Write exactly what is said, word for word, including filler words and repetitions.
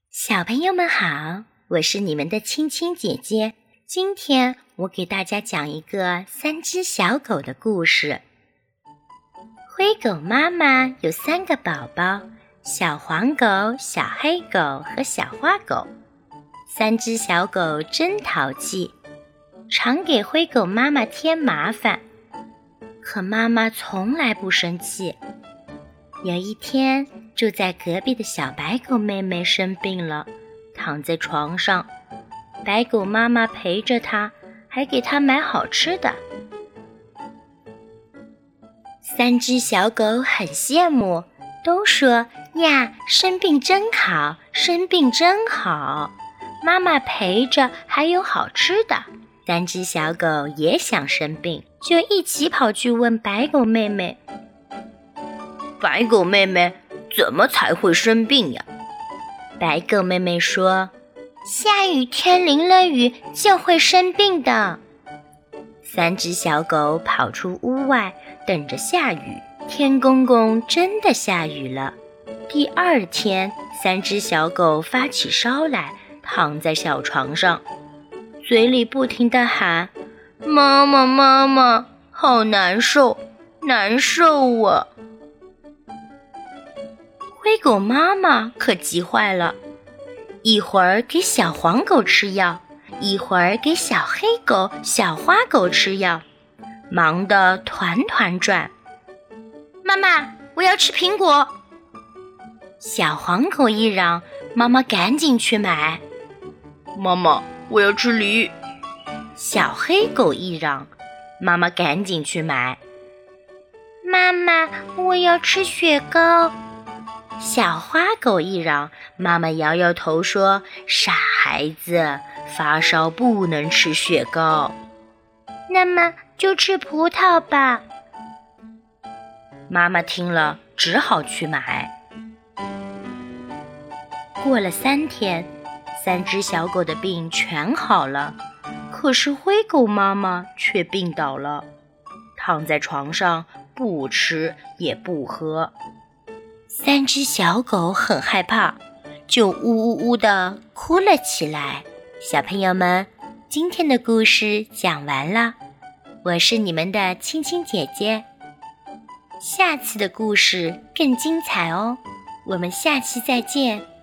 小朋友们好，我是你们的青青姐姐。今天我给大家讲一个三只小狗的故事。灰狗妈妈有三个宝宝，小黄狗、小黑狗和小花狗。三只小狗真淘气，常给灰狗妈妈添麻烦，可妈妈从来不生气。有一天，住在隔壁的小白狗妹妹生病了，躺在床上，白狗妈妈陪着她，还给她买好吃的。三只小狗很羡慕，都说呀，生病真好，生病真好，妈妈陪着还有好吃的。三只小狗也想生病，就一起跑去问白狗妹妹， 白狗妹妹，怎么才会生病呀？ 白狗妹妹说，下雨天淋了雨就会生病的。三只小狗跑出屋外，等着下雨。天公公真的下雨了。第二天，三只小狗发起烧来，躺在小床上，嘴里不停地喊，妈妈妈妈，好难受，难受啊。灰狗妈妈可急坏了，一会儿给小黄狗吃药，一会儿给小黑狗、小花狗吃药，忙得团团转。妈妈，我要吃苹果！小黄狗一嚷，妈妈赶紧去买。 妈妈，我要吃梨！ 小黑狗一嚷，妈妈赶紧去买。妈妈，我要吃雪糕！小花狗一嚷，妈妈摇摇头说，傻孩子，发烧不能吃雪糕。那么就吃葡萄吧。妈妈听了只好去买。过了三天，三只小狗的病全好了，可是灰狗妈妈却病倒了，躺在床上不吃也不喝。三只小狗很害怕，就呜呜呜地哭了起来。小朋友们，今天的故事讲完了，我是你们的青青姐姐。下次的故事更精彩哦，我们下期再见。